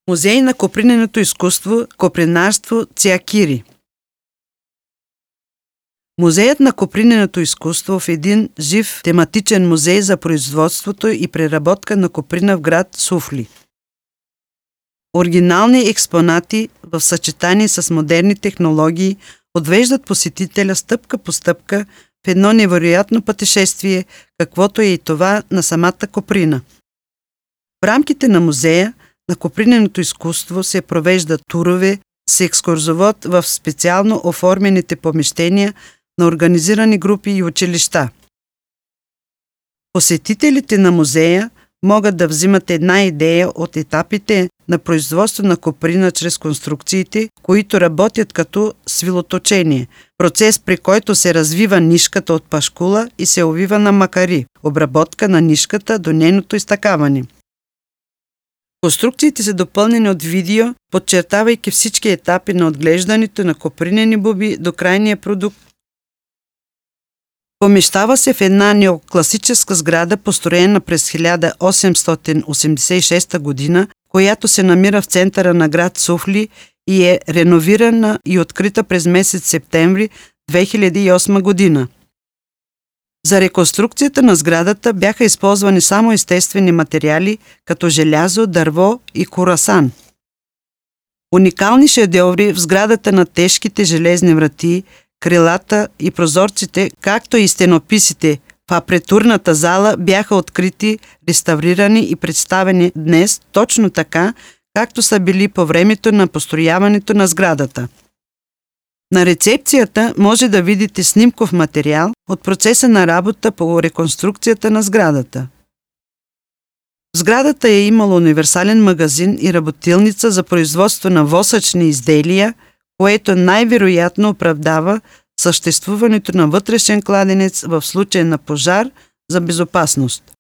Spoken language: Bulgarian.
Музей на коприненото изкуство, копринарство Циакири. Музеят на коприненото изкуство е един жив тематичен музей за производството и преработка на коприна в град Суфли. Оригинални експонати в съчетание с модерни технологии отвеждат посетителя стъпка по стъпка в едно невероятно пътешествие, каквото е и това на самата коприна. В рамките на музея на коприненото изкуство се провеждат турове с екскурзовод в специално оформените помещения на организирани групи и училища. Посетителите на музея могат да взимат една идея от етапите на производство на коприна чрез конструкциите, които работят като свилоточение, процес при който се развива нишката от пашкула и се увива на макари, обработка на нишката до нейното изтъкаване. Конструкциите са допълнени от видео, подчертавайки всички етапи на отглеждането на копринени буби до крайния продукт. Помещава се в една неокласическа сграда, построена през 1886 година, която се намира в центъра на град Суфли и е реновирана и открита през месец септември 2008 година. За реконструкцията на сградата бяха използвани само естествени материали, като желязо, дърво и круасан. Уникални шедьоври в сградата на тежките железни врати, крилата и прозорците, както и стенописите в апретурната зала бяха открити, реставрирани и представени днес точно така, както са били по времето на построяването на сградата. На рецепцията може да видите снимков материал от процеса на работа по реконструкцията на сградата. В сградата е имало универсален магазин и работилница за производство на восъчни изделия, което най-вероятно оправдава съществуването на вътрешен кладенец в случай на пожар за безопасност.